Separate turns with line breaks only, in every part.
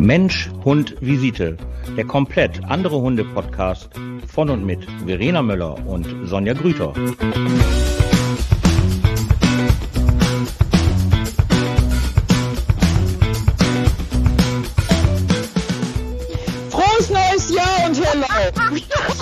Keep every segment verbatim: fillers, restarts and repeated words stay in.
Mensch, Hund, Visite. Der komplett andere Hunde-Podcast von und mit Verena Möller und Sonja Grüter.
Frohes neues Jahr und hello!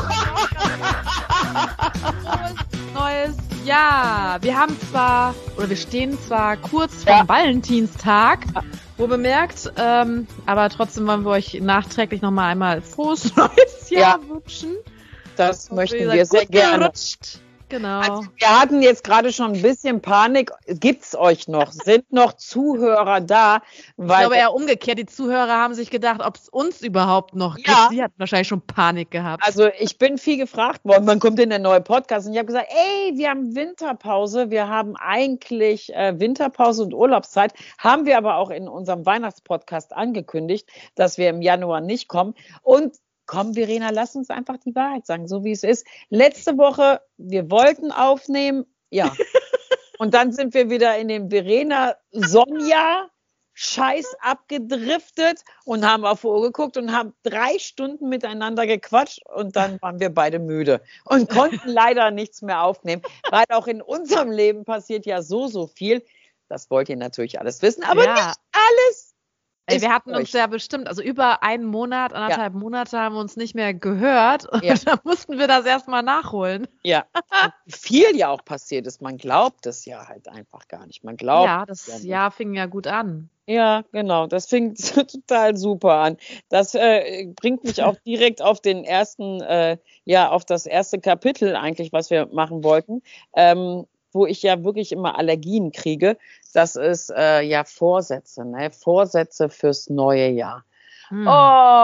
Frohes neues Jahr! Wir haben zwar, oder wir stehen zwar kurz vor
Ja.
Valentinstag, wo bemerkt, ähm, aber trotzdem wollen wir euch nachträglich nochmal einmal frohes neues Jahr
Ja.
wünschen.
Das
Und
möchten
wie
wir
gesagt,
sehr
gut
gerne.
gerutscht. Genau.
Also, wir hatten jetzt gerade schon ein bisschen Panik. Gibt's euch noch? Sind noch Zuhörer da?
Ich
Weil
glaube eher umgekehrt, die Zuhörer haben sich gedacht, ob es uns überhaupt noch gibt.
Ja.
Die hatten wahrscheinlich schon Panik gehabt.
Also ich bin viel gefragt worden, wann kommt denn der neue Podcast? Und ich habe gesagt, ey, wir haben Winterpause, wir haben eigentlich äh, Winterpause und Urlaubszeit, haben wir aber auch in unserem Weihnachtspodcast angekündigt, dass wir im Januar nicht kommen. Und komm, Verena, lass uns einfach die Wahrheit sagen, so wie es ist. Letzte Woche, wir wollten aufnehmen, ja. Und dann sind wir wieder in den Verena-Sonja Scheiß abgedriftet und haben auf die Uhr geguckt und haben drei Stunden miteinander gequatscht und dann waren wir beide müde und konnten leider nichts mehr aufnehmen, weil auch in unserem Leben passiert ja so, so viel. Das wollt ihr natürlich alles wissen, aber
Ja.
nicht alles.
Ey,
ist
wir hatten
euch.
uns ja bestimmt, also über einen Monat, anderthalb Monate haben wir uns nicht mehr gehört. Und
Ja.
da mussten wir das erstmal nachholen.
Ja, und viel ja auch passiert ist. Man glaubt es ja halt einfach gar nicht. Man glaubt
Ja,
es
das
nicht.
Jahr fing ja gut an.
Ja, genau. Das fing total super an. Das äh, bringt mich auch direkt auf den ersten, äh, ja, auf das erste Kapitel eigentlich, was wir machen wollten, ähm, wo ich ja wirklich immer Allergien kriege. Das ist äh, ja Vorsätze, ne? Vorsätze fürs neue Jahr.
Hm.
Oh,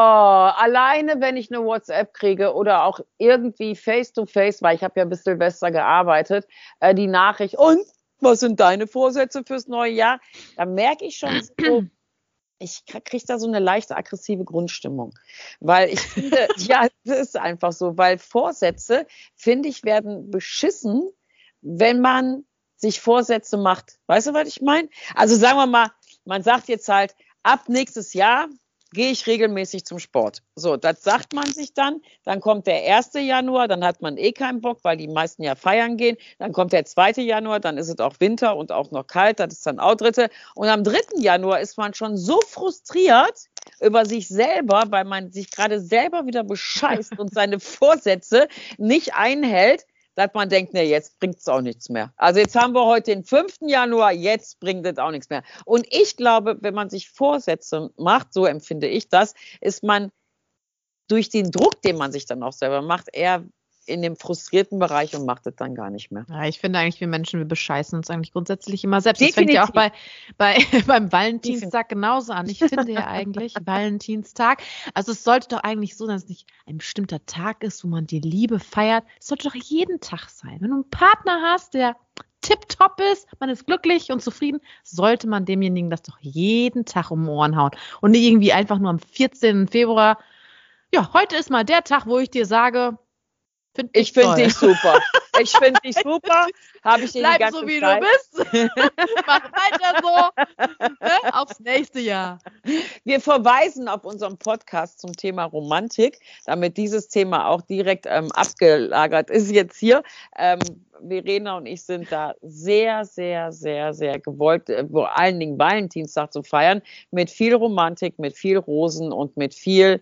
alleine wenn ich eine WhatsApp kriege oder auch irgendwie face-to-face, weil ich habe ja bis Silvester gearbeitet, äh, die Nachricht, und was sind deine Vorsätze fürs neue Jahr? Da merke ich schon so, ich kriege da so eine leichte aggressive Grundstimmung. Weil ich finde, ja, das ist einfach so, weil Vorsätze, finde ich, werden beschissen, wenn man sich Vorsätze macht. Weißt du, was ich meine? Also sagen wir mal, man sagt jetzt halt, ab nächstes Jahr gehe ich regelmäßig zum Sport. So, das sagt man sich dann. Dann kommt der erste Januar, dann hat man eh keinen Bock, weil die meisten ja feiern gehen. Dann kommt der zweite Januar, dann ist es auch Winter und auch noch kalt, das ist dann auch dritte. Und am dritten Januar ist man schon so frustriert über sich selber, weil man sich gerade selber wieder bescheißt und seine Vorsätze nicht einhält, dass man denkt, ne, jetzt bringt es auch nichts mehr. Also jetzt haben wir heute den fünften Januar, jetzt bringt es auch nichts mehr. Und ich glaube, wenn man sich Vorsätze macht, so empfinde ich das, ist man durch den Druck, den man sich dann auch selber macht, eher in dem frustrierten Bereich und macht es dann gar nicht mehr.
Ja, ich finde eigentlich, wir Menschen, wir bescheißen uns eigentlich grundsätzlich immer selbst. Das fängt ja auch bei, bei beim Valentinstag genauso an. Ich finde ja eigentlich, Valentinstag, also es sollte doch eigentlich so sein, dass es nicht ein bestimmter Tag ist, wo man die Liebe feiert. Es sollte doch jeden Tag sein. Wenn du einen Partner hast, der tipptopp ist, man ist glücklich und zufrieden, sollte man demjenigen das doch jeden Tag um die Ohren hauen. Und nicht irgendwie einfach nur am vierzehnten Februar, ja, heute ist mal der Tag, wo ich dir sage, Find
Ich finde dich super. Ich finde dich super. Habe ich dir die
Bleib
ganze
so, wie
Zeit.
du bist. Mach weiter so. Ne? Aufs nächste Jahr.
Wir verweisen auf unserem Podcast zum Thema Romantik, damit dieses Thema auch direkt ähm, abgelagert ist jetzt hier. Ähm, Verena und ich sind da sehr, sehr, sehr, sehr gewollt, äh, vor allen Dingen Valentinstag zu feiern, mit viel Romantik, mit viel Rosen und mit viel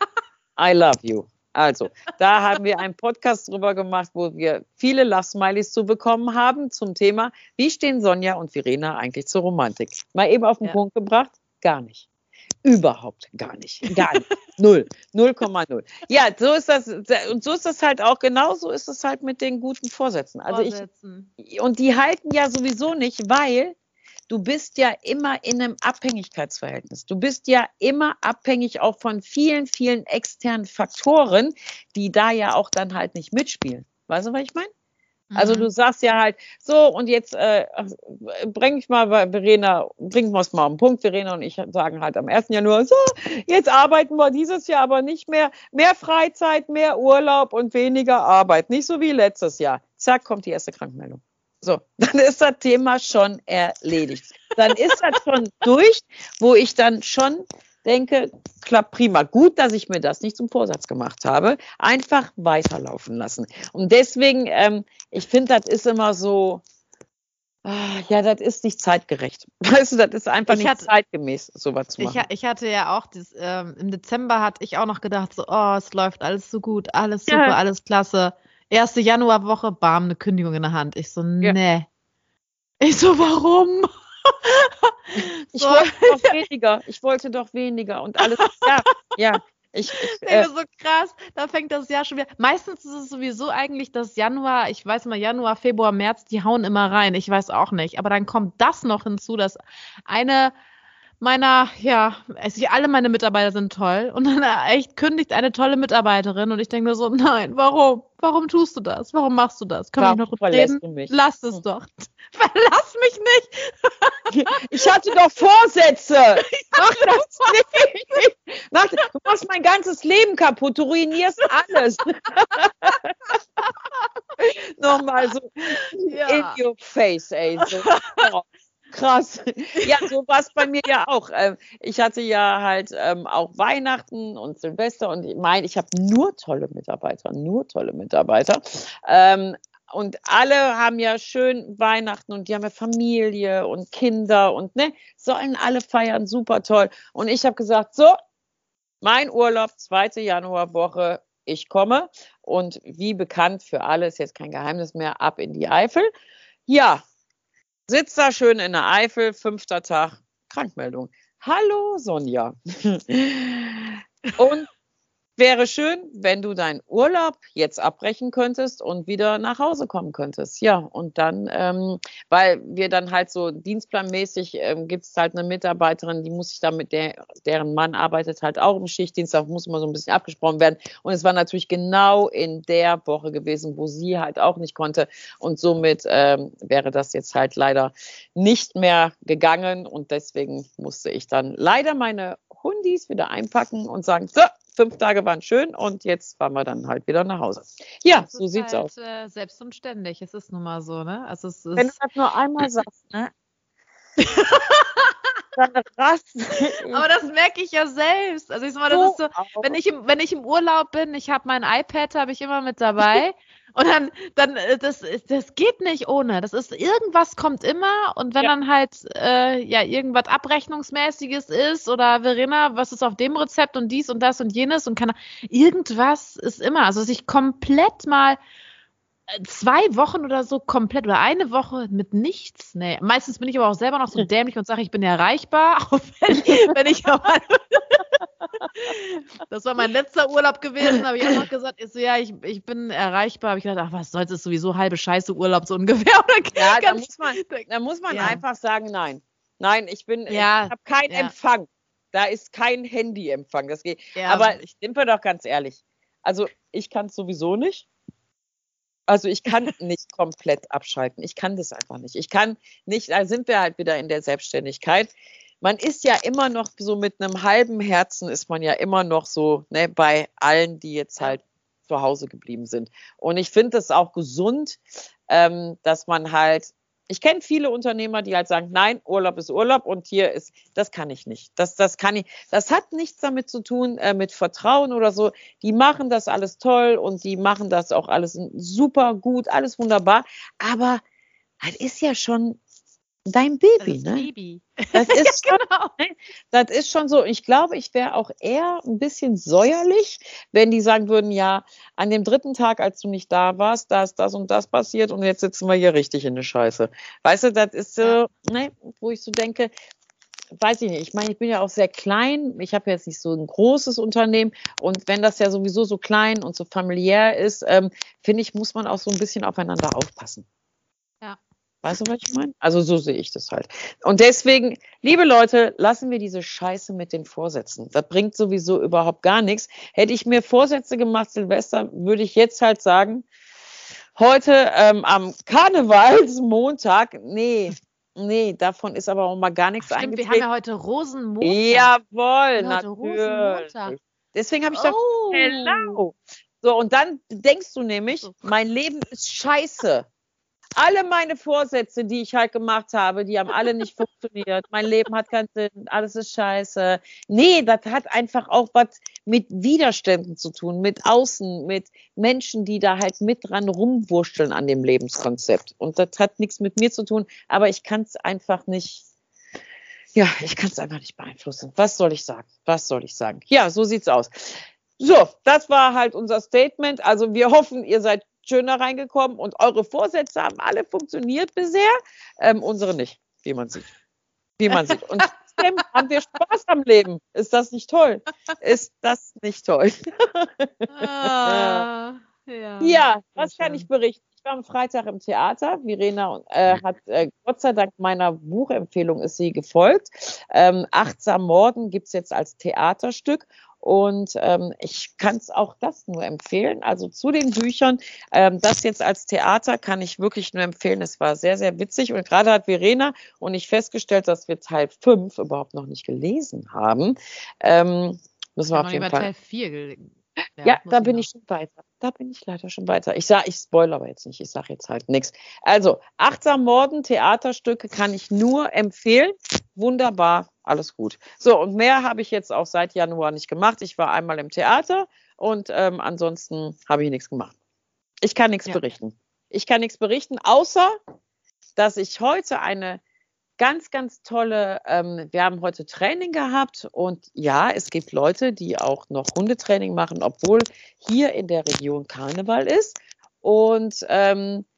I love you. Also, da haben wir einen Podcast drüber gemacht, wo wir viele Lachsmilies zu bekommen haben zum Thema, wie stehen Sonja und Verena eigentlich zur Romantik? Mal eben auf den
Ja.
Punkt gebracht? Gar nicht. Überhaupt gar nicht. Gar nicht. Null. null Komma null. Ja, so ist das. Und so ist das halt auch, genau so ist es halt mit den guten Vorsätzen. Also
Vorsätzen.
ich, und die halten ja sowieso nicht, weil du bist ja immer in einem Abhängigkeitsverhältnis. Du bist ja immer abhängig auch von vielen, vielen externen Faktoren, die da ja auch dann halt nicht mitspielen. Weißt du, was ich meine? Also
Mhm.
du sagst ja halt, so und jetzt äh, bring ich mal bei Verena, bringen wir es mal auf den Punkt. Verena und ich sagen halt am ersten Januar, so, jetzt arbeiten wir dieses Jahr aber nicht mehr. Mehr Freizeit, mehr Urlaub und weniger Arbeit. Nicht so wie letztes Jahr. Zack, kommt die erste Krankmeldung. So, dann ist das Thema schon erledigt. Dann ist das schon durch, wo ich dann schon denke, klappt prima. Gut, dass ich mir das nicht zum Vorsatz gemacht habe. Einfach weiterlaufen lassen. Und deswegen, ähm, ich finde, das ist immer so, ah, ja, das ist nicht zeitgerecht. Weißt du, das ist einfach
Ich
nicht
hatte-
zeitgemäß, sowas zu
Ich,
machen.
ha- ich hatte ja auch, das, ähm, im Dezember hatte ich auch noch gedacht, so, oh, es läuft alles so gut, alles
Ja.
super, alles klasse. Erste Januarwoche, bam, eine Kündigung in der Hand. Ich so,
Ja.
nee. Ich so, warum?
Ich
So.
wollte doch weniger. Ich wollte doch weniger und alles. Ja, ja. Ich, ich,
Ich
äh,
denke so krass, da fängt das Jahr schon wieder. Meistens ist es sowieso eigentlich das Januar, ich weiß mal, Januar, Februar, März, die hauen immer rein. Ich weiß auch nicht. Aber dann kommt das noch hinzu, dass eine meiner, ja, also alle meine Mitarbeiter sind toll. Und dann echt kündigt eine tolle Mitarbeiterin und ich denke nur so, nein, warum? Warum tust du das? Warum machst du das? Können wir
Warum
nicht noch drüber
verlässt
reden?
du mich?
Lass es
Hm.
doch. Verlass mich nicht.
ich hatte doch Vorsätze. Mach das nicht. Mach, du machst mein ganzes Leben kaputt. Du ruinierst alles. Nochmal so
Ja.
in your face, ey. So. Oh, krass. Ja, so war es bei mir ja auch. Ähm, Ich hatte ja halt ähm, auch Weihnachten und Silvester und ich meine, ich habe nur tolle Mitarbeiter, nur tolle Mitarbeiter. Ähm, Und alle haben ja schön Weihnachten und die haben ja Familie und Kinder und ne, sollen alle feiern, super toll. Und ich habe gesagt, so, mein Urlaub, zweite Januarwoche, ich komme. Und wie bekannt für alle, ist jetzt kein Geheimnis mehr, ab in die Eifel. Ja, sitzt da schön in der Eifel, fünfter Tag, Krankmeldung. Hallo Sonja. Und wäre schön, wenn du deinen Urlaub jetzt abbrechen könntest und wieder nach Hause kommen könntest. Ja, und dann, ähm, weil wir dann halt so dienstplanmäßig, ähm, gibt es halt eine Mitarbeiterin, die muss sich da mit der, deren Mann arbeitet halt auch im Schichtdienst, da muss immer so ein bisschen abgesprochen werden. Und es war natürlich genau in der Woche gewesen, wo sie halt auch nicht konnte. Und somit ähm, wäre das jetzt halt leider nicht mehr gegangen. Und deswegen musste ich dann leider meine Hundis wieder einpacken und sagen, so, fünf Tage waren schön und jetzt fahren wir dann halt wieder nach Hause. Ja,
Das
so
ist
sieht's
halt,
aus.
Äh, selbst und ständig. Es ist nun mal so, ne? Also es
Wenn du
ist,
das nur einmal sagst, ne? Dann rast.
aber das merke ich ja selbst. Also ich sag mal, das ist so, wenn ich im, wenn ich im Urlaub bin, ich habe mein iPad, habe ich immer mit dabei. Und dann, dann, äh, das, das geht nicht ohne. Das ist, irgendwas kommt immer. Und wenn
Ja.
dann halt, äh, ja, irgendwas Abrechnungsmäßiges ist oder Verena, was ist auf dem Rezept und dies und das und jenes und kann, irgendwas ist immer. Also, dass ich komplett mal äh, zwei Wochen oder so komplett oder eine Woche mit nichts. Nee, meistens bin ich aber auch selber noch so dämlich und sage, ich bin erreichbar, auch wenn, wenn ich aber das war mein letzter Urlaub gewesen, habe ich auch noch gesagt, ich so, ja, ich, ich bin erreichbar. Habe ich gedacht, ach, was soll's, ist sowieso halbe Scheiße Urlaub so ungefähr. Oder
Ja, da
ganz-
muss man, da muss man
Ja.
einfach sagen, nein. Nein, ich bin,
Ja,
ich habe keinen
ja.
Empfang. Da ist kein Handyempfang. Das geht.
Ja.
Aber sind wir doch ganz ehrlich. Also ich kann es sowieso nicht. Also ich kann nicht komplett abschalten. Ich kann das einfach nicht. Ich kann nicht, da sind wir halt wieder in der Selbstständigkeit. Man ist ja immer noch so mit einem halben Herzen, ist man ja immer noch so, ne, bei allen, die jetzt halt zu Hause geblieben sind. Und ich finde es auch gesund, ähm, dass man halt, ich kenne viele Unternehmer, die halt sagen, nein, Urlaub ist Urlaub und hier ist, das kann ich nicht. Das, das kann ich, das hat nichts damit zu tun, äh, mit Vertrauen oder so. Die machen das alles toll und die machen das auch alles super gut, alles wunderbar. Aber das ist ja schon dein
Das
Baby,
ist
ne?
Baby.
Das ist
Ja,
schon,
genau.
das ist schon so. Ich glaube, ich wäre auch eher ein bisschen säuerlich, wenn die sagen würden, ja, an dem dritten Tag, als du nicht da warst, da ist das und das passiert und jetzt sitzen wir hier richtig in der Scheiße. Weißt du, das ist so,
Ja.
ne, wo ich so denke, weiß ich nicht, ich meine, ich bin ja auch sehr klein, ich habe jetzt nicht so ein großes Unternehmen und wenn das ja sowieso so klein und so familiär ist, ähm, finde ich, muss man auch so ein bisschen aufeinander aufpassen.
Ja.
Weißt du, was ich meine? Also so sehe ich das halt. Und deswegen, liebe Leute, lassen wir diese Scheiße mit den Vorsätzen. Das bringt sowieso überhaupt gar nichts. Hätte ich mir Vorsätze gemacht, Silvester, würde ich jetzt halt sagen, heute ähm, am Karnevalsmontag, nee, nee, davon ist aber auch mal gar nichts
Stimmt, wir
eingetreten.
haben ja heute Rosenmontag.
Jawohl,
Ja, heute Rosenmontag.
natürlich. Deswegen habe ich doch,
Oh.
genau. So, und dann denkst du nämlich,
So.
mein Leben ist scheiße. alle meine Vorsätze, die ich halt gemacht habe, die haben alle nicht funktioniert. Mein Leben hat keinen Sinn, alles ist scheiße. Nee, das hat einfach auch was mit Widerständen zu tun, mit Außen, mit Menschen, die da halt mit dran rumwurschteln an dem Lebenskonzept. Und das hat nichts mit mir zu tun, aber ich kann es einfach nicht, ja, ich kann es einfach nicht beeinflussen. Was soll ich sagen? Was soll ich sagen? Ja, so sieht's aus. So, das war halt unser Statement. Also wir hoffen, ihr seid schön da reingekommen und eure Vorsätze haben alle funktioniert bisher. Ähm, unsere nicht, wie man sieht. Wie man sieht. Und trotzdem haben wir Spaß am Leben. Ist das nicht toll? Ist das nicht toll?
Ah, ja,
ja, was
schön.
kann ich berichten? Ich war am Freitag im Theater. Verena äh, hat äh, Gott sei Dank meiner Buchempfehlung ist sie gefolgt. Ähm, Achtsam Morden gibt's jetzt als Theaterstück. Und ähm, ich kann es auch das nur empfehlen. Also zu den Büchern, ähm, das jetzt als Theater kann ich wirklich nur empfehlen. Es war sehr, sehr witzig. Und gerade hat Verena und ich festgestellt, dass wir Teil fünf überhaupt noch nicht gelesen haben. Ähm, müssen wir auf jeden Fall.
Teil vier gelesen.
Ja, ja da bin noch. ich schon weiter. Da bin ich leider schon weiter. Ich sage, ich spoilere aber jetzt nicht. Ich sage jetzt halt nichts. Also, Achtsam Morden, Theaterstücke kann ich nur empfehlen. Wunderbar, alles gut. So, und mehr habe ich jetzt auch seit Januar nicht gemacht. Ich war einmal im Theater und ähm, ansonsten habe ich nichts gemacht. Ich kann nichts ja. berichten. Ich kann nichts berichten, außer, dass ich heute eine ganz, ganz tolle, ähm, wir haben heute Training gehabt und ja, es gibt Leute, die auch noch Hundetraining machen, obwohl hier in der Region Karneval ist. Und ähm,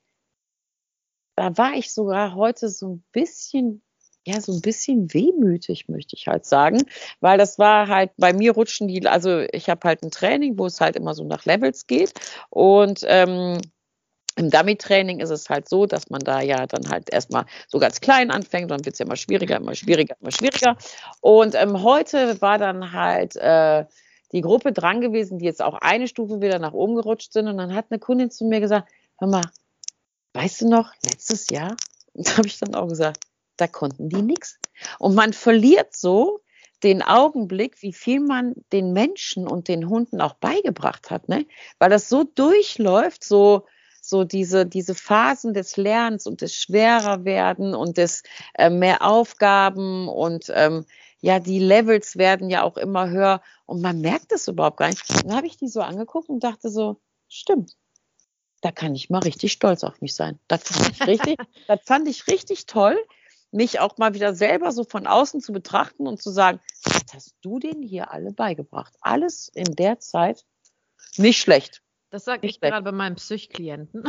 da war ich sogar heute so ein bisschen, ja, so ein bisschen wehmütig, möchte ich halt sagen, weil das war halt, bei mir rutschen die, also ich habe halt ein Training, wo es halt immer so nach Levels geht und ähm, im Dummy-Training ist es halt so, dass man da ja dann halt erstmal so ganz klein anfängt, dann wird es ja immer schwieriger, immer schwieriger, immer schwieriger. Und ähm, heute war dann halt äh, die Gruppe dran gewesen, die jetzt auch eine Stufe wieder nach oben gerutscht sind. Und dann hat eine Kundin zu mir gesagt, hör mal, weißt du noch, letztes Jahr? Und da habe ich dann auch gesagt, da konnten die nichts. Und man verliert so den Augenblick, wie viel man den Menschen und den Hunden auch beigebracht hat, ne? Weil das so durchläuft, so so diese, diese Phasen des Lernens und des Schwererwerden und des äh, mehr Aufgaben und ähm, ja, die Levels werden ja auch immer höher und man merkt das überhaupt gar nicht. Dann habe ich die so angeguckt und dachte so, stimmt, da kann ich mal richtig stolz auf mich sein. Das fand ich richtig, das fand ich richtig toll, mich auch mal wieder selber so von außen zu betrachten und zu sagen, was hast du denen hier alle beigebracht? Alles in der Zeit nicht schlecht.
Das sage ich gerade bei meinem Psych-Klienten.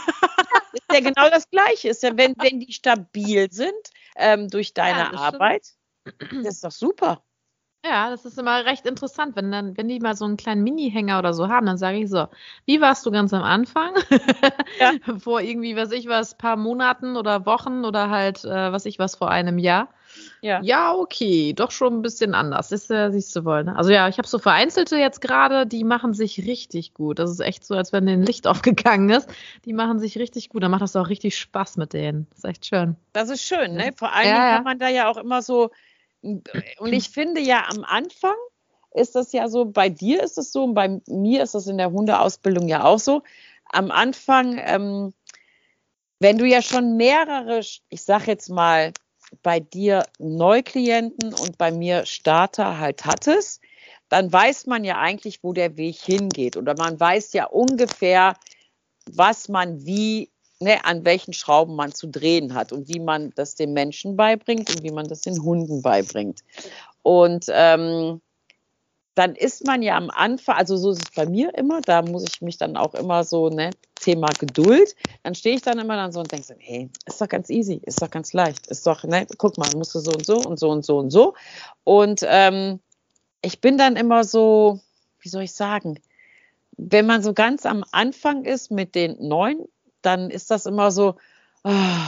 Ist ja genau das Gleiche. Ist ja, wenn, wenn die stabil sind ähm, durch deine ja, Arbeit, stimmt. Das ist doch super.
Ja, das ist immer recht interessant, wenn dann, wenn die mal so einen kleinen Mini-Hänger oder so haben, dann sage ich so, wie warst du ganz am Anfang? Ja. Vor irgendwie, was ich was, paar Monaten oder Wochen oder halt, äh, was ich was, vor einem Jahr. Ja. Ja, okay, doch schon ein bisschen anders. Das äh, siehst du wohl, ne? Also ja, ich habe so Vereinzelte jetzt gerade, die machen sich richtig gut. Das ist echt so, als wenn denen Licht aufgegangen ist. Die machen sich richtig gut. Dann macht das auch richtig Spaß mit denen. Das ist echt schön.
Das ist schön, ne? Vor allen Dingen ja, ja. kann man da ja auch immer so, und ich finde ja am Anfang ist das ja so, bei dir ist es so und bei mir ist das in der Hundeausbildung ja auch so. Am Anfang, ähm, wenn du ja schon mehrere, ich sag jetzt mal, bei dir Neuklienten und bei mir Starter halt hattest, dann weiß man ja eigentlich, wo der Weg hingeht. Oder man weiß ja ungefähr, was man wie, ne, an welchen Schrauben man zu drehen hat und wie man das den Menschen beibringt und wie man das den Hunden beibringt. Und ähm, dann ist man ja am Anfang, also so ist es bei mir immer, da muss ich mich dann auch immer so, ne, Thema Geduld, dann stehe ich dann immer dann so und denke so, hey, ist doch ganz easy, ist doch ganz leicht, ist doch, ne, guck mal, musst du so und so und so und so und so. Und ähm, ich bin dann immer so, wie soll ich sagen, wenn man so ganz am Anfang ist mit den Neuen, dann ist das immer so, oh,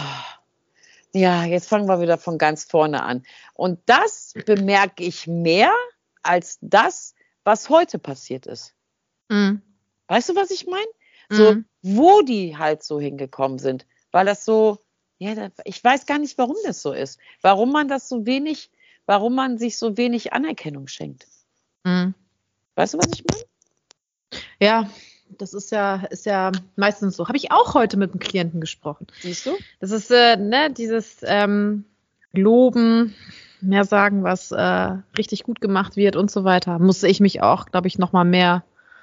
ja, jetzt fangen wir wieder von ganz vorne an. Und das bemerke ich mehr als das, was heute passiert ist. Mhm. Weißt du, was ich meine? So, mhm. wo die halt so hingekommen sind. Weil das so, ja, ich weiß gar nicht, warum das so ist. Warum man das so wenig, warum man sich so wenig Anerkennung schenkt. Mhm. Weißt du, was ich meine?
Ja, das ist ja, ist ja meistens so. Habe ich auch heute mit einem Klienten gesprochen.
Siehst du?
Das ist, äh, ne, dieses ähm, Loben, mehr sagen, was äh, richtig gut gemacht wird und so weiter. Musste ich mich auch, glaube ich, nochmal mehr,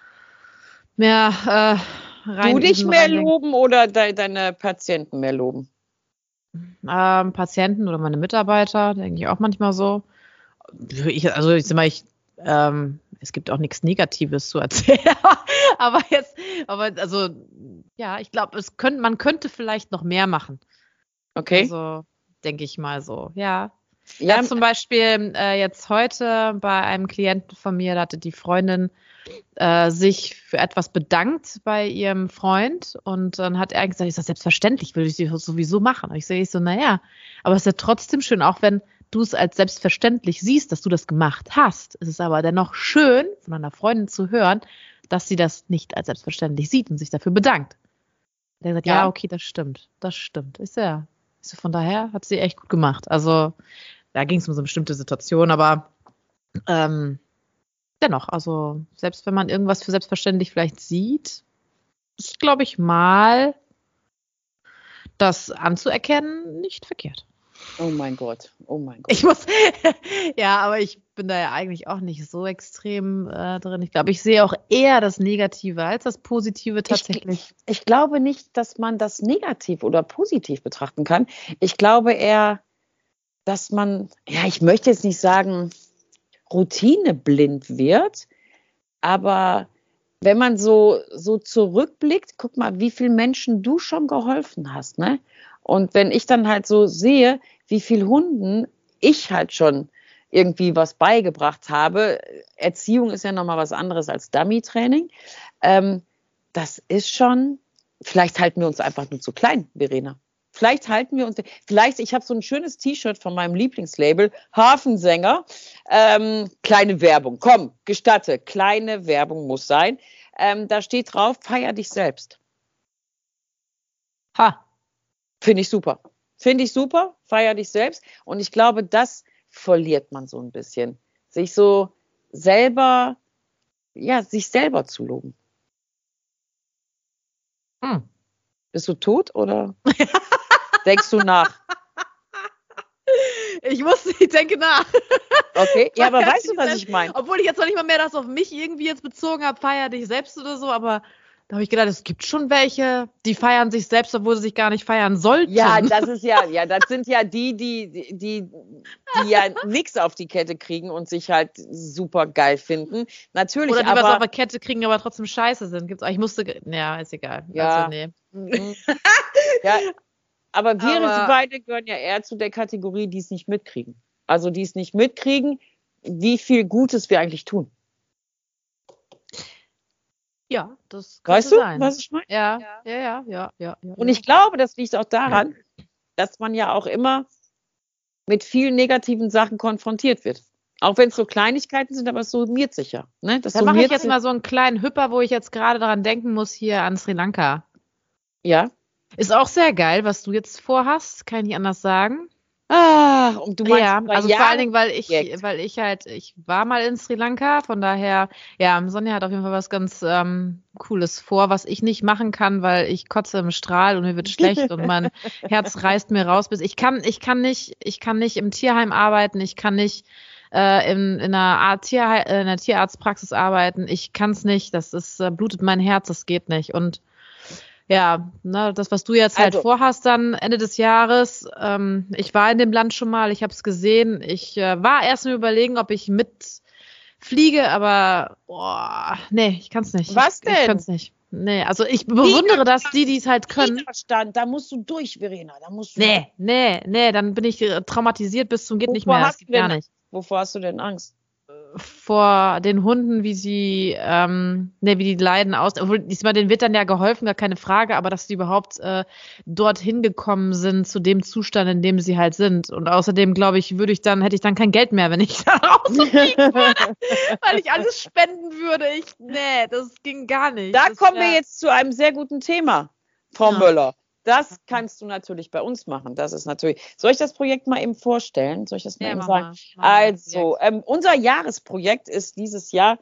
mehr äh, rein.
Du dich mehr reindenken. Loben oder de- deine Patienten mehr loben?
Ähm, Patienten oder meine Mitarbeiter, denke ich auch manchmal so. Ich, also ich sag mal, ich, ähm, es gibt auch nichts Negatives zu erzählen. aber jetzt, aber also, ja, ich glaube, es könnte, man könnte vielleicht noch mehr machen.
Okay.
Also, denke ich mal so, ja. Ja, ja zum Beispiel äh, jetzt heute bei einem Klienten von mir, da hatte die Freundin äh, sich für etwas bedankt bei ihrem Freund und dann hat er gesagt, ist das selbstverständlich, würde ich das sowieso machen. Und ich sage so, naja, aber es ist ja trotzdem schön, auch wenn du es als selbstverständlich siehst, dass du das gemacht hast. Es ist aber dennoch schön, von einer Freundin zu hören, dass sie das nicht als selbstverständlich sieht und sich dafür bedankt. Und er hat gesagt, ja. ja, okay, das stimmt, das stimmt. Ist ja, ist ja, von daher hat sie echt gut gemacht. Also da ging es um so eine bestimmte Situation, aber ähm, dennoch, also selbst wenn man irgendwas für selbstverständlich vielleicht sieht, ist, glaube ich, mal das anzuerkennen nicht verkehrt.
Oh mein Gott, oh mein Gott.
Ich muss, ja, aber ich bin da ja eigentlich auch nicht so extrem äh, drin. Ich glaube, ich sehe auch eher das Negative als das Positive tatsächlich.
Ich, ich glaube nicht, dass man das negativ oder positiv betrachten kann. Ich glaube eher, dass man, ja, ich möchte jetzt nicht sagen, routineblind wird, aber wenn man so, so zurückblickt, guck mal, wie vielen Menschen du schon geholfen hast, ne? Und wenn ich dann halt so sehe, wie viel Hunden ich halt schon irgendwie was beigebracht habe, Erziehung ist ja nochmal was anderes als Dummy-Training, ähm, das ist schon, vielleicht halten wir uns einfach nur zu klein, Verena. Vielleicht halten wir uns, vielleicht, ich habe so ein schönes T-Shirt von meinem Lieblingslabel, Hafensänger, ähm, kleine Werbung, komm, gestatte, kleine Werbung muss sein. Ähm, da steht drauf, feier dich selbst.
Ha.
Finde ich super. Finde ich super, feier dich selbst. Und ich glaube, das verliert man so ein bisschen. Sich so selber, ja, sich selber zu loben. Hm. Bist du tot oder denkst du nach?
Ich muss, ich denke nach.
Okay, ja, aber weißt du, was ich meine?
Obwohl ich jetzt noch nicht mal mehr das auf mich irgendwie jetzt bezogen habe, feier dich selbst oder so, aber da habe ich gedacht, es gibt schon welche, die feiern sich selbst, obwohl sie sich gar nicht feiern sollten.
Ja, das ist ja, ja, das sind ja die, die, die, die, die ja nichts auf die Kette kriegen und sich halt super geil finden. Natürlich,
oder die
aber,
was auf der Kette kriegen, aber trotzdem scheiße sind. Gibt's, ich musste, ja, ist egal.
Ja.
Also, nee.
Ja, aber wir
Aber-
beide gehören ja eher zu der Kategorie, die es nicht mitkriegen. Also die es nicht mitkriegen, wie viel Gutes wir eigentlich tun.
Ja, das
Weißt
könnte
du,
sein.
was ich meine?
Ja, ja, ja, ja, ja. ja
Und ich glaube, das liegt auch daran, dass man ja auch immer mit vielen negativen Sachen konfrontiert wird. Auch wenn es so Kleinigkeiten sind, aber es summiert sich ja. Ne? Das
Dann mache ich
summiert
jetzt
sich-
mal so einen kleinen Hüpper, wo ich jetzt gerade daran denken muss, hier an Sri Lanka.
Ja.
Ist auch sehr geil, was du jetzt vorhast, kann ich nicht anders sagen.
Ah, und du meinst,
Ja,
bei
also vor
Jahren-
allen Dingen, weil ich,
Projekt.
weil ich halt, ich war mal in Sri Lanka, von daher, ja, Sonja hat auf jeden Fall was ganz ähm, Cooles vor, was ich nicht machen kann, weil ich kotze im Strahl und mir wird schlecht und mein Herz reißt mir raus. Bis ich kann, ich kann nicht, ich kann nicht im Tierheim arbeiten, ich kann nicht äh, in, in, einer Art Tierhei- äh, in einer Tierarztpraxis arbeiten, ich kann es nicht, das ist, äh, blutet mein Herz, das geht nicht. Und ja, ne, das, was du jetzt halt
Also-
vorhast dann Ende des Jahres, ähm, ich war in dem Land schon mal, ich habe es gesehen, ich äh, war erst mal überlegen, ob ich mitfliege, aber boah, nee, ich kann es nicht.
Was
Ich, ich
denn?
kann es nicht. Nee, also ich bewundere das, die, die es halt können.
Widerstand, da musst du durch, Verena. Da musst du
Nee, nee, nee, dann bin ich äh, traumatisiert bis zum geht nicht
Wovor
mehr.
hast
Das geht
du denn-
gar nicht.
Wovor hast du denn Angst?
Vor den Hunden, wie sie, ähm, ne, wie die leiden aus. Obwohl, diesmal, denen wird dann ja geholfen, gar keine Frage, aber dass die überhaupt äh, dorthin gekommen sind, zu dem Zustand, in dem sie halt sind. Und außerdem, glaube ich, würde ich dann, hätte ich dann kein Geld mehr, wenn ich da rausfliegen würde, weil ich alles spenden würde. Ich, nee, das ging gar nicht.
Da
das
kommen
wär-
wir jetzt zu einem sehr guten Thema, Frau
Ja.
Möller. das kannst du natürlich bei uns machen. Das ist natürlich. Soll ich das Projekt mal eben vorstellen? Soll ich das mal
Ja,
eben
mach
sagen?
mal, mach mal.
Also, ähm, unser Jahresprojekt ist dieses Jahr,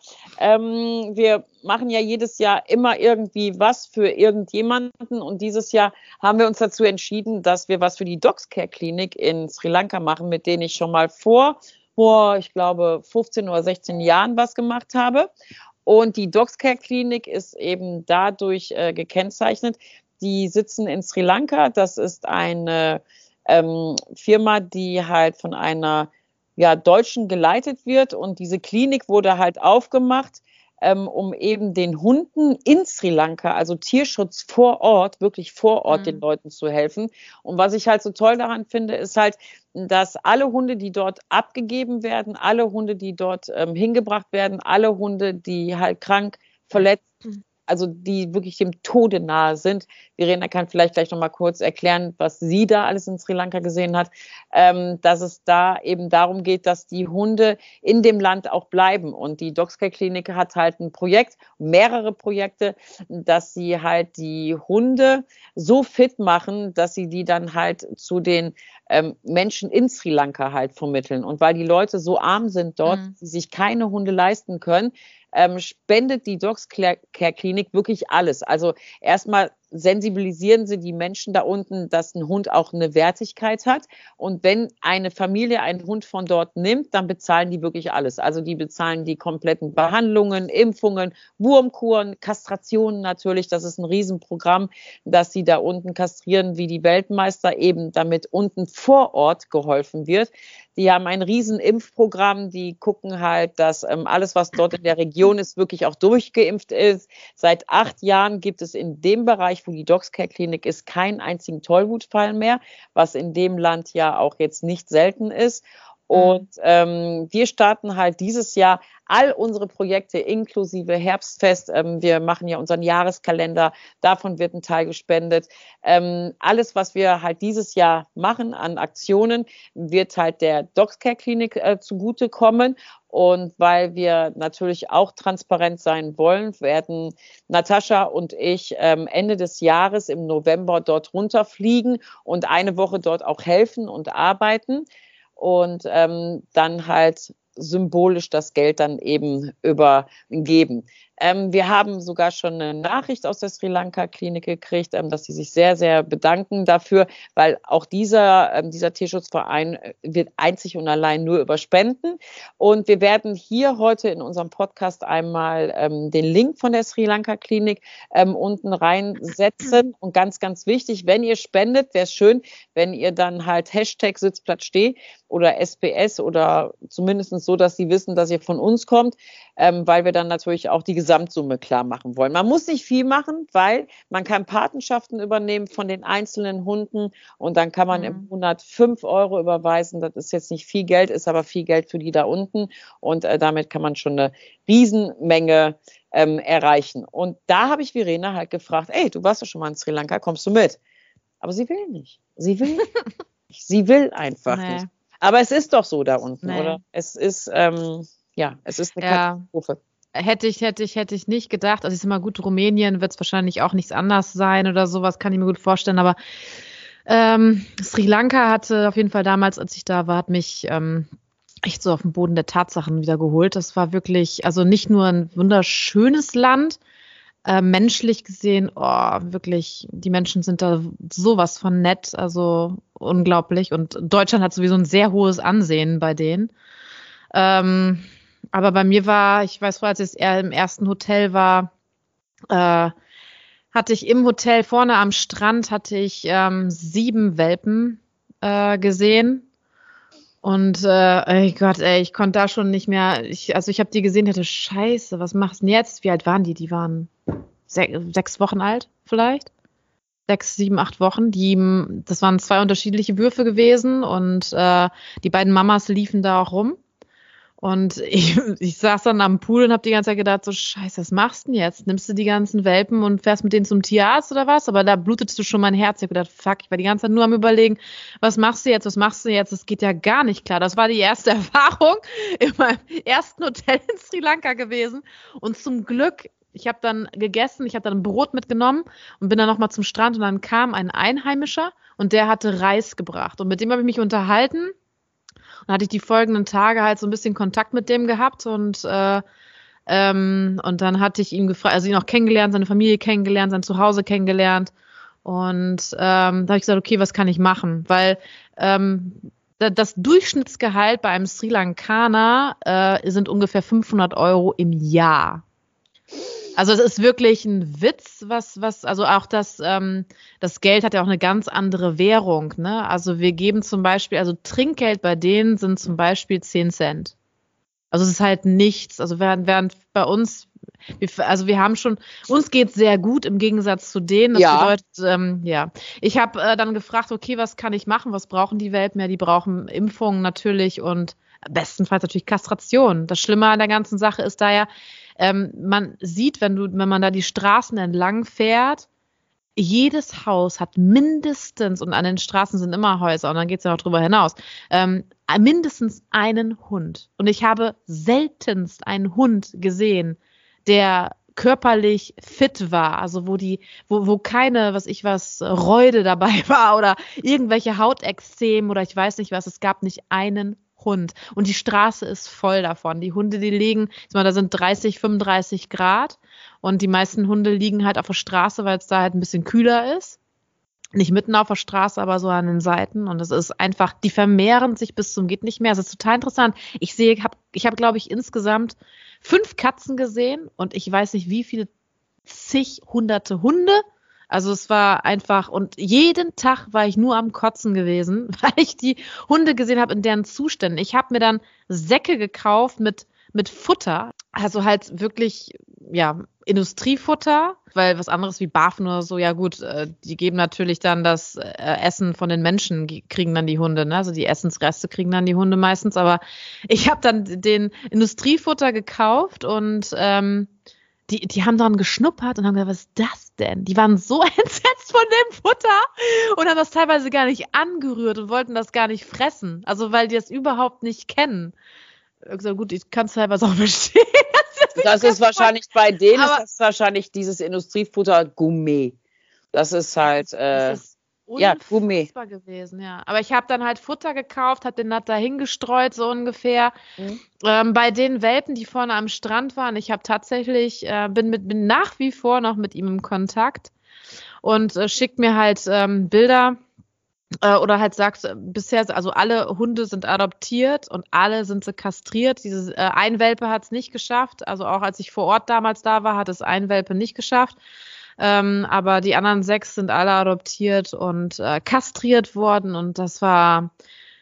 ähm, wir machen ja jedes Jahr immer irgendwie was für irgendjemanden und dieses Jahr haben wir uns dazu entschieden, dass wir was für die Doxcare-Klinik in Sri Lanka machen, mit denen ich schon mal vor, vor, ich glaube, fünfzehn oder sechzehn Jahren was gemacht habe. Und die Doxcare-Klinik ist eben dadurch äh, gekennzeichnet. Die sitzen in Sri Lanka. Das ist eine ähm, Firma, die halt von einer ja, Deutschen geleitet wird. Und diese Klinik wurde halt aufgemacht, ähm, um eben den Hunden in Sri Lanka, also Tierschutz vor Ort, wirklich vor Ort mhm. den Leuten zu helfen. Und was ich halt so toll daran finde, ist halt, dass alle Hunde, die dort abgegeben werden, alle Hunde, die dort ähm, hingebracht werden, alle Hunde, die halt krank, verletzt, also die wirklich dem Tode nahe sind. Verena kann vielleicht gleich noch mal kurz erklären, was sie da alles in Sri Lanka gesehen hat, ähm, dass es da eben darum geht, dass die Hunde in dem Land auch bleiben. Und die Doxcare-Klinik hat halt ein Projekt, mehrere Projekte, dass sie halt die Hunde so fit machen, dass sie die dann halt zu den ähm, Menschen in Sri Lanka halt vermitteln. Und weil die Leute so arm sind dort, mhm. die sich keine Hunde leisten können, ähm, spendet die Doxcare-Klinik wirklich alles. Also erstmal sensibilisieren sie die Menschen da unten, dass ein Hund auch eine Wertigkeit hat. Und wenn eine Familie einen Hund von dort nimmt, dann bezahlen die wirklich alles. Also die bezahlen die kompletten Behandlungen, Impfungen, Wurmkuren, Kastrationen natürlich. Das ist ein Riesenprogramm, dass sie da unten kastrieren wie die Weltmeister, eben damit unten vor Ort geholfen wird. Die haben ein riesen Impfprogramm, die gucken halt, dass ähm, alles, was dort in der Region ist, wirklich auch durchgeimpft ist. Seit acht Jahren gibt es in dem Bereich, wo die Doxcare-Klinik ist, keinen einzigen Tollwutfall mehr, was in dem Land ja auch jetzt nicht selten ist. Und ähm, wir starten halt dieses Jahr all unsere Projekte inklusive Herbstfest. Ähm, wir machen ja unseren Jahreskalender, davon wird ein Teil gespendet. Ähm, alles, was wir halt dieses Jahr machen an Aktionen, wird halt der Doxcare-Klinik äh, zugutekommen. Und weil wir natürlich auch transparent sein wollen, werden Natascha und ich ähm, Ende des Jahres im November dort runterfliegen und eine Woche dort auch helfen und arbeiten. Und ähm, dann halt symbolisch das Geld dann eben übergeben. Ähm, wir haben sogar schon eine Nachricht aus der Sri Lanka-Klinik gekriegt, ähm, dass sie sich sehr, sehr bedanken dafür, weil auch dieser, ähm, dieser Tierschutzverein wird einzig und allein nur über Spenden. Und wir werden hier heute in unserem Podcast einmal ähm, den Link von der Sri Lanka-Klinik ähm, unten reinsetzen. Und ganz, ganz wichtig, wenn ihr spendet, wäre es schön, wenn ihr dann halt Hashtag Sitzplatz steh oder S P S oder zumindest so, dass sie wissen, dass ihr von uns kommt, ähm, weil wir dann natürlich auch die Gesamtsumme klar machen wollen. Man muss nicht viel machen, weil man kann Patenschaften übernehmen von den einzelnen Hunden und dann kann man mhm. im Monat fünf Euro überweisen. Das ist jetzt nicht viel Geld, ist aber viel Geld für die da unten und äh, damit kann man schon eine Riesenmenge ähm, erreichen. Und da habe ich Verena halt gefragt, ey, du warst doch schon mal in Sri Lanka, kommst du mit? Aber sie will nicht. Sie will nicht. Sie will einfach nee. nicht. Aber es ist doch so da unten, nee. oder? Es ist, ähm, ja, es ist eine
ja.
Katastrophe.
Hätte ich, hätte ich, hätte ich nicht gedacht. Also ich sag mal, gut, Rumänien wird es wahrscheinlich auch nichts anders sein oder sowas, kann ich mir gut vorstellen. Aber ähm, Sri Lanka hatte auf jeden Fall damals, als ich da war, hat mich ähm, echt so auf den Boden der Tatsachen wieder geholt. Das war wirklich, also nicht nur ein wunderschönes Land, äh, menschlich gesehen, oh, wirklich, die Menschen sind da sowas von nett, also unglaublich. Und Deutschland hat sowieso ein sehr hohes Ansehen bei denen. Ähm, aber bei mir war, ich weiß, als ich im ersten Hotel war, äh, hatte ich im Hotel vorne am Strand hatte ich ähm, sieben Welpen äh, gesehen. Und äh, ey Gott, ey, ich konnte da schon nicht mehr, ich, also ich habe die gesehen, hatte Scheiße, was machst du denn jetzt? Wie alt waren die? Die waren se- sechs Wochen alt vielleicht. Sechs, sieben, acht Wochen. Die, das waren zwei unterschiedliche Würfe gewesen und äh, die beiden Mamas liefen da auch rum. Und ich, ich saß dann am Pool und habe die ganze Zeit gedacht, so Scheiße, was machst du denn jetzt? Nimmst du die ganzen Welpen und fährst mit denen zum Tierarzt oder was? Aber da blutetest du schon mein Herz. Ich habe gedacht, fuck, ich war die ganze Zeit nur am Überlegen, was machst du jetzt, was machst du jetzt? Das geht ja gar nicht klar. Das war die erste Erfahrung in meinem ersten Hotel in Sri Lanka gewesen. Und zum Glück Ich habe dann gegessen, ich habe dann ein Brot mitgenommen und bin dann nochmal zum Strand und dann kam ein Einheimischer und der hatte Reis gebracht. Und mit dem habe ich mich unterhalten und hatte ich die folgenden Tage halt so ein bisschen Kontakt mit dem gehabt und äh, ähm, und dann hatte ich ihn gefragt, also ihn auch kennengelernt, seine Familie kennengelernt, sein Zuhause kennengelernt und ähm, da habe ich gesagt, okay, was kann ich machen? Weil ähm, das Durchschnittsgehalt bei einem Sri Lankaner äh, sind ungefähr fünfhundert Euro im Jahr. Also es ist wirklich ein Witz, was, was, also auch das, ähm, das Geld hat ja auch eine ganz andere Währung, ne? Also wir geben zum Beispiel, also Trinkgeld bei denen sind zum Beispiel zehn Cent. Also es ist halt nichts. Also während, während bei uns, wir, also wir haben schon, uns geht sehr gut im Gegensatz zu denen. Das
Ja.
bedeutet, ähm, ja. Ich habe äh, dann gefragt, okay, was kann ich machen? Was brauchen die Welpen? Ja, die brauchen Impfungen natürlich und bestenfalls natürlich Kastration. Das Schlimme an der ganzen Sache ist da ja, ähm, man sieht, wenn du, wenn man da die Straßen entlang fährt, jedes Haus hat mindestens, und an den Straßen sind immer Häuser, und dann geht es ja noch drüber hinaus, ähm, mindestens einen Hund. Und ich habe seltenst einen Hund gesehen, der körperlich fit war, also wo die, wo, wo keine, was ich was, Räude dabei war oder irgendwelche Hautexzem oder ich weiß nicht was, es gab nicht einen Hund. Und die Straße ist voll davon. Die Hunde, die liegen, ich meine, da sind dreißig, fünfunddreißig Grad und die meisten Hunde liegen halt auf der Straße, weil es da halt ein bisschen kühler ist. Nicht mitten auf der Straße, aber so an den Seiten. Und es ist einfach, die vermehren sich bis zum geht nicht mehr. Es ist total interessant. Ich sehe, hab, ich habe, glaube ich, insgesamt fünf Katzen gesehen und ich weiß nicht, wie viele zig hunderte Hunde. Also es war einfach, und jeden Tag war ich nur am Kotzen gewesen, weil ich die Hunde gesehen habe in deren Zuständen. Ich habe mir dann Säcke gekauft mit, mit Futter, also halt wirklich, ja, Industriefutter, weil was anderes wie Barfen oder so, ja gut, äh, die geben natürlich dann das äh, Essen von den Menschen, kriegen dann die Hunde, ne? Also die Essensreste kriegen dann die Hunde meistens, aber ich habe dann den Industriefutter gekauft und ähm, Die, die haben daran geschnuppert und haben gesagt, was ist das denn? Die waren so entsetzt von dem Futter und haben das teilweise gar nicht angerührt und wollten das gar nicht fressen. Also weil die das überhaupt nicht kennen. Ich habe gesagt, gut, ich kann es teilweise auch verstehen.
Das ist wahrscheinlich bei denen,
Aber
ist das wahrscheinlich dieses Industriefutter Gourmet. Das ist halt, äh,
das ist
ja, Gourmet.
unfassbar gewesen, ja. Aber ich habe dann halt Futter gekauft, habe den Nat da hingestreut, so ungefähr.
Mhm.
Ähm, bei den Welpen, die vorne am Strand waren, ich habe tatsächlich, äh, bin mit bin nach wie vor noch mit ihm im Kontakt und äh, schickt mir halt ähm, Bilder äh, oder halt sagt, äh, bisher, also alle Hunde sind adoptiert und alle sind sie kastriert. Dieses äh, ein Welpe hat es nicht geschafft, also auch als ich vor Ort damals da war, hat es ein Welpe nicht geschafft. Ähm, aber die anderen sechs sind alle adoptiert und äh, kastriert worden und das war,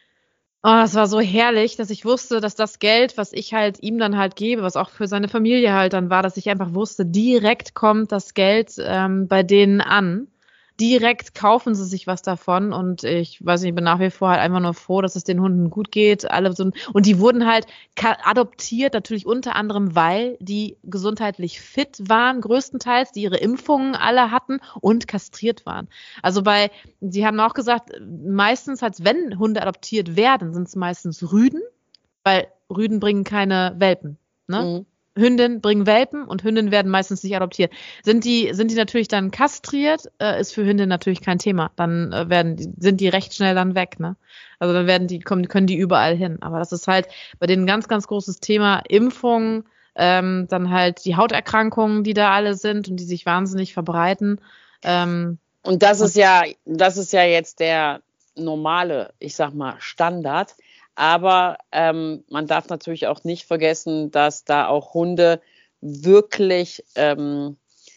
oh, das war so herrlich, dass ich wusste, dass das Geld, was ich halt ihm dann halt gebe, was auch für seine Familie halt dann war, dass ich einfach wusste, direkt kommt das Geld ähm, bei denen an. Direkt kaufen sie sich was davon und ich weiß nicht, bin nach wie vor halt einfach nur froh, dass es den Hunden gut geht. Alle so, und die wurden halt adoptiert, natürlich unter anderem, weil die gesundheitlich fit waren, größtenteils, die ihre Impfungen alle hatten und kastriert waren. Also bei, sie haben auch gesagt, meistens, als wenn Hunde adoptiert werden, sind es meistens Rüden, weil Rüden bringen keine Welpen, ne?
Mhm.
Hündinnen bringen Welpen und Hündinnen werden meistens nicht adoptiert. Sind die, sind die natürlich dann kastriert, äh, ist für Hündinnen natürlich kein Thema. Dann äh, werden die, sind die recht schnell dann weg, ne? Also dann werden die, kommen, können die überall hin. Aber das ist halt bei denen ein ganz, ganz großes Thema. Impfungen, ähm, dann halt die Hauterkrankungen, die da alle sind und die sich wahnsinnig verbreiten. Ähm,
Und das ist ja, das ist ja jetzt der normale, ich sag mal, Standard. Aber ähm, man darf natürlich auch nicht vergessen, dass da auch Hunde wirklich ähm,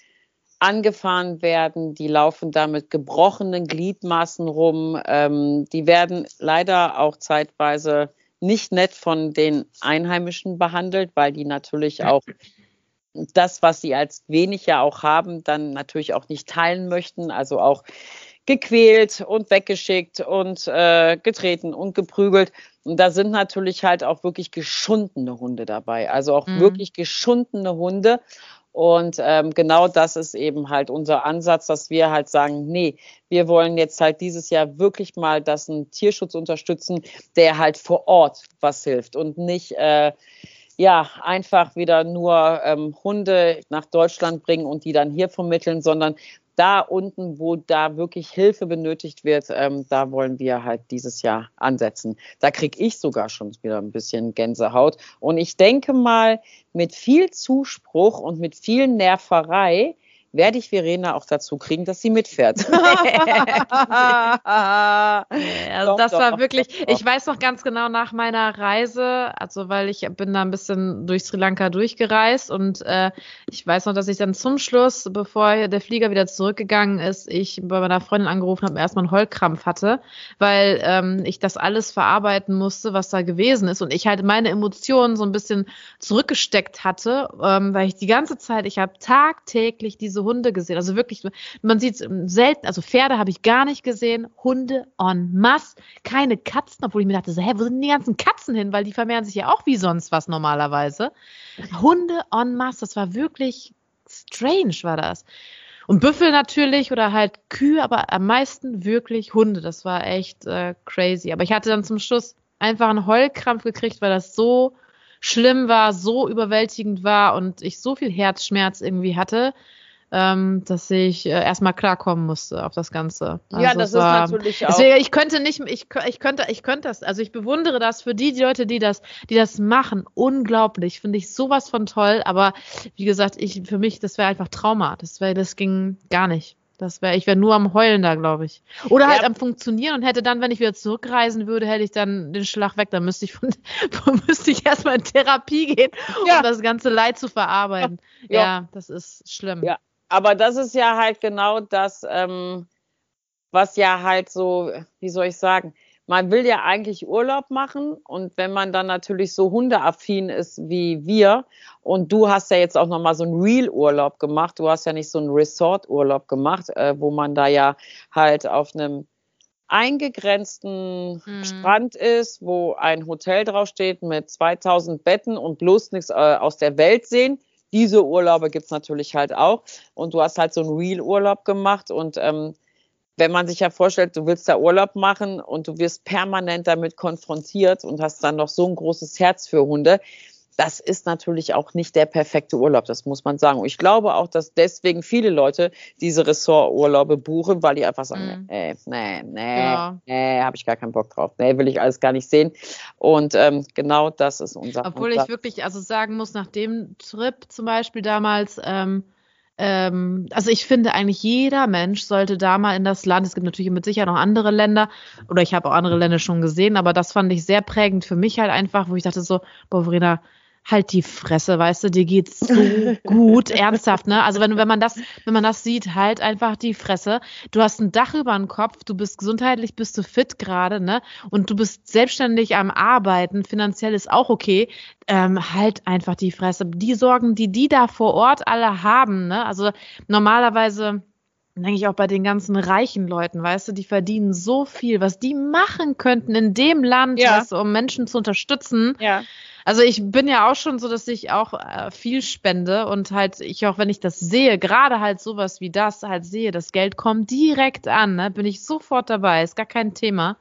angefahren werden. Die laufen da mit gebrochenen Gliedmaßen rum. Ähm, die werden leider auch zeitweise nicht nett von den Einheimischen behandelt, weil die natürlich auch das, was sie als wenig ja auch haben, dann natürlich auch nicht teilen möchten. Also auch gequält und weggeschickt und äh, getreten und geprügelt. Und da sind natürlich halt auch wirklich geschundene Hunde dabei. Also auch mhm. wirklich geschundene Hunde. Und ähm, genau das ist eben halt unser Ansatz, dass wir halt sagen, nee, wir wollen jetzt halt dieses Jahr wirklich mal, dass ein Tierschutz unterstützen, der halt vor Ort was hilft und nicht äh, ja, einfach wieder nur ähm, Hunde nach Deutschland bringen und die dann hier vermitteln, sondern da unten, wo da wirklich Hilfe benötigt wird, ähm, da wollen wir halt dieses Jahr ansetzen. Da kriege ich sogar schon wieder ein bisschen Gänsehaut. Und ich denke mal, mit viel Zuspruch und mit viel Nerverei werde ich Verena auch dazu kriegen, dass sie mitfährt.
Ja, also
Doch,
das
doch,
war
doch,
wirklich,
doch, doch.
ich weiß noch ganz genau nach meiner Reise, also weil ich bin da ein bisschen durch Sri Lanka durchgereist und äh, ich weiß noch, dass ich dann zum Schluss, bevor der Flieger wieder zurückgegangen ist, ich bei meiner Freundin angerufen habe und erstmal einen Heulkrampf hatte, weil ähm, ich das alles verarbeiten musste, was da gewesen ist und ich halt meine Emotionen so ein bisschen zurückgesteckt hatte, ähm, weil ich die ganze Zeit, ich habe tagtäglich diese Hunde gesehen, also wirklich, man sieht es selten, also Pferde habe ich gar nicht gesehen, Hunde en masse, keine Katzen, obwohl ich mir dachte, so, hä, wo sind die ganzen Katzen hin, weil die vermehren sich ja auch wie sonst was normalerweise. Hunde en masse, das war wirklich strange, war das. Und Büffel natürlich oder halt Kühe, aber am meisten wirklich Hunde, das war echt äh, crazy. Aber ich hatte dann zum Schluss einfach einen Heulkrampf gekriegt, weil das so schlimm war, so überwältigend war und ich so viel Herzschmerz irgendwie hatte, ähm, dass ich äh, erstmal klarkommen musste auf das Ganze. Also
Ja, das
es
ist
war,
natürlich auch.
deswegen, ich könnte nicht, ich, kö- ich könnte, ich könnte das, also ich bewundere das für die, die Leute, die das, die das machen, unglaublich, finde ich sowas von toll, aber wie gesagt, ich, für mich, das wäre einfach Trauma, das wäre, das ging gar nicht. Das wäre, ich wäre nur am Heulen da, glaube ich. Oder halt
Ja.
am Funktionieren und hätte dann, wenn ich wieder zurückreisen würde, hätte ich dann den Schlag weg. Dann müsste ich von, müsste ich erstmal in Therapie gehen,
Ja.
um das ganze Leid zu verarbeiten.
Ja.
Ja, das ist schlimm.
Ja. Aber das ist ja halt genau das, ähm, was ja halt so, wie soll ich sagen, man will ja eigentlich Urlaub machen und wenn man dann natürlich so hundeaffin ist wie wir und du hast ja jetzt auch nochmal so einen Real-Urlaub gemacht, du hast ja nicht so einen Resort-Urlaub gemacht, äh, wo man da ja halt auf einem eingegrenzten
Mhm.
Strand ist, wo ein Hotel draufsteht mit zweitausend Betten und bloß nichts äh, aus der Welt sehen. Diese Urlaube gibt's natürlich halt auch. Und du hast halt so einen Real-Urlaub gemacht. Und ähm, wenn man sich ja vorstellt, du willst da Urlaub machen und du wirst permanent damit konfrontiert und hast dann noch so ein großes Herz für Hunde, das ist natürlich auch nicht der perfekte Urlaub, das muss man sagen. Und ich glaube auch, dass deswegen viele Leute diese Ressorturlaube buchen, weil die einfach sagen,
Mhm.
nee, nee, nee,
Ja.
nee, habe ich gar keinen Bock drauf. Nee, will ich alles gar nicht sehen. Und ähm, genau das ist unser
Obwohl
unser
ich wirklich, also sagen muss, nach dem Trip zum Beispiel damals, ähm, ähm, also ich finde eigentlich jeder Mensch sollte da mal in das Land, es gibt natürlich mit Sicherheit noch andere Länder, oder ich habe auch andere Länder schon gesehen, aber das fand ich sehr prägend für mich halt einfach, wo ich dachte so, boah, Verena, halt die Fresse, weißt du, dir geht's so gut, ernsthaft, ne? Also wenn, wenn man das, wenn man das sieht, halt einfach die Fresse. Du hast ein Dach über dem Kopf, du bist gesundheitlich, bist du fit gerade, ne? Und du bist selbstständig am Arbeiten, finanziell ist auch okay. Ähm, halt einfach die Fresse. Die Sorgen, die die da vor Ort alle haben, ne? Also normalerweise denke ich auch bei den ganzen reichen Leuten, weißt du, die verdienen so viel, was die machen könnten in dem Land,
Ja.
weißt du, um Menschen zu unterstützen.
Ja.
Also ich bin ja auch schon so, dass ich auch äh, viel spende und halt ich auch, wenn ich das sehe, gerade halt sowas wie das halt sehe, das Geld kommt direkt an, ne, bin ich sofort dabei, ist gar kein Thema.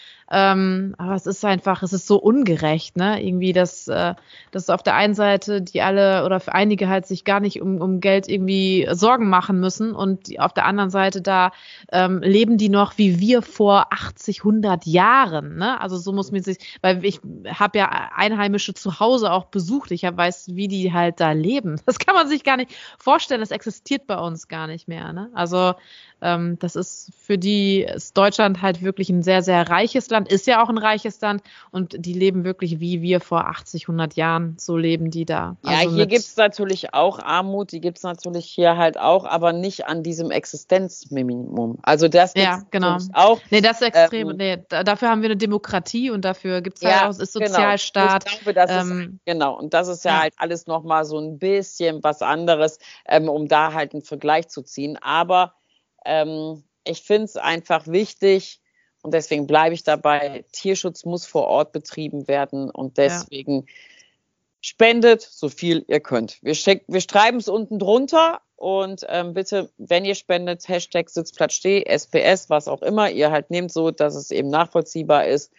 Ähm, aber es ist einfach, es ist so ungerecht, ne? Irgendwie, dass, äh, dass auf der einen Seite die alle oder für einige halt sich gar nicht um, um Geld irgendwie Sorgen machen müssen und die, auf der anderen Seite da ähm, leben die noch wie wir vor achtzig, hundert Jahren, ne? Also so muss man sich, weil ich habe ja Einheimische zu Hause auch besucht, ich hab, weiß, wie die halt da leben. Das kann man sich gar nicht vorstellen, das existiert bei uns gar nicht mehr, ne? Also ähm, das ist für die ist Deutschland halt wirklich ein sehr, sehr reiches Land, ist ja auch ein reiches Land und die leben wirklich wie wir vor achtzig, hundert Jahren, so leben die da.
Ja,
Also
hier
mit-
gibt's natürlich auch Armut, die gibt's natürlich hier halt auch, aber nicht an diesem Existenzminimum. Also das gibt's
Ja, genau.
natürlich auch.
Nee, das ist extrem.
Ähm,
nee, da, dafür haben wir eine Demokratie und dafür gibt's halt
Ja,
auch, es ist
genau.
Sozialstaat.
Ich glaube, das
ähm,
ist, genau, und das ist ja,
ja.
halt alles nochmal so ein bisschen was anderes, ähm, um da halt einen Vergleich zu ziehen. Aber ähm, ich finde es einfach wichtig und deswegen bleibe ich dabei, Tierschutz muss vor Ort betrieben werden und deswegen spendet so viel ihr könnt. Wir, schick, wir schreiben es unten drunter und ähm, bitte, wenn ihr spendet, Hashtag Sitzplatz steh, S P S, was auch immer ihr halt nehmt, so dass es eben nachvollziehbar ist.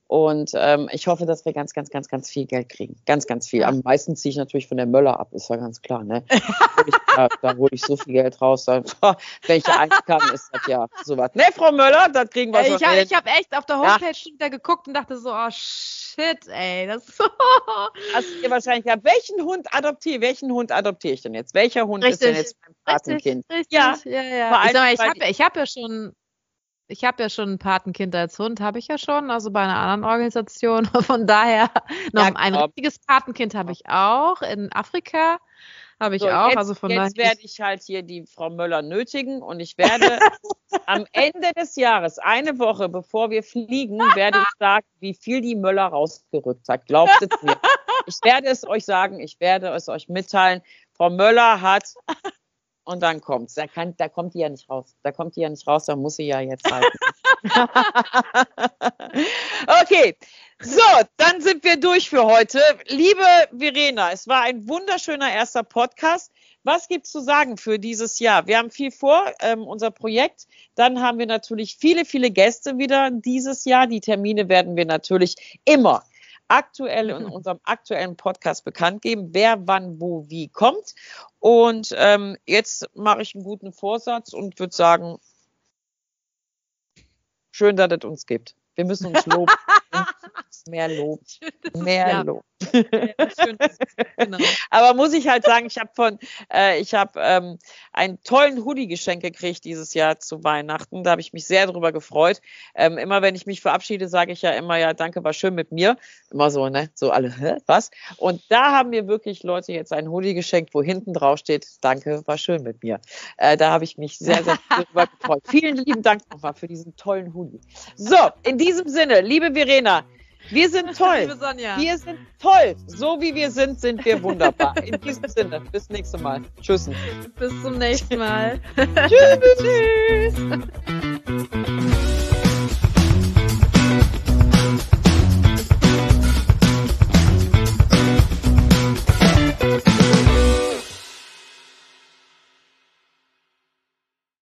Und ähm, ich hoffe, dass wir ganz, ganz, ganz, ganz viel Geld kriegen. Ganz, ganz viel. Am meisten ziehe ich natürlich von der Möller ab, ist ja ganz klar. Ne? Da hole ich, da, da hol ich so viel Geld raus. Da, wenn ich eins kann, ist das ja sowas. Ne, Frau Möller, das kriegen wir schon.
Ich habe hab echt auf der Homepage ja. da geguckt und dachte so, oh shit, ey. Das ist so.
Hast du dir wahrscheinlich gedacht, welchen Hund adoptiere welchen Hund adoptiere ich denn jetzt? Welcher Hund
richtig,
ist denn jetzt mein Patenkind?
Richtig, ja, ja, ja. Ich, sag mal, ich habe ich hab ja schon. Ich habe ja schon ein Patenkind als Hund, habe ich ja schon, also bei einer anderen Organisation. Von daher noch ja, ein richtiges Patenkind habe ich auch. In Afrika habe ich so, auch.
Jetzt,
also von
jetzt werde ich halt hier die Frau Möller nötigen und ich werde am Ende des Jahres, eine Woche bevor wir fliegen, werde ich sagen, wie viel die Möller rausgerückt hat. Glaubt es mir. Ich werde es euch sagen, ich werde es euch mitteilen. Frau Möller hat... Und dann kommt's. Da, kann, da kommt die ja nicht raus. Da kommt die ja nicht raus, da muss sie ja jetzt halten. Okay, so, dann sind wir durch für heute. Liebe Verena, es war ein wunderschöner erster Podcast. Was gibt's zu sagen für dieses Jahr? Wir haben viel vor, ähm, unser Projekt. Dann haben wir natürlich viele, viele Gäste wieder dieses Jahr. Die Termine werden wir natürlich immer aktuell in unserem aktuellen Podcast bekannt geben, wer wann wo wie kommt. Und ähm, jetzt mache ich einen guten Vorsatz und würde sagen, schön, dass es uns gibt. Wir müssen uns loben. Mehr Lob. Mehr ja. Lob. Ja, schön, genau. Aber muss ich halt sagen, ich habe von, äh, ich habe ähm, einen tollen Hoodie geschenkt gekriegt dieses Jahr zu Weihnachten. Da habe ich mich sehr drüber gefreut. Ähm, immer wenn ich mich verabschiede, sage ich ja immer, ja, danke, war schön mit mir. Immer so, ne? So alle, hä, was? Und da haben mir wirklich Leute jetzt einen Hoodie geschenkt, wo hinten drauf steht, danke, war schön mit mir. Äh, da habe ich mich sehr, sehr drüber gefreut. Vielen lieben Dank nochmal für diesen tollen Hoodie. So, in diesem Sinne, liebe Verena, wir sind toll.
Liebe Sonja.
Wir sind toll. So wie wir sind, sind wir wunderbar. In diesem Sinne, bis nächstes Mal. Tschüss.
Bis zum nächsten Mal.
Tschüss. Tschüss.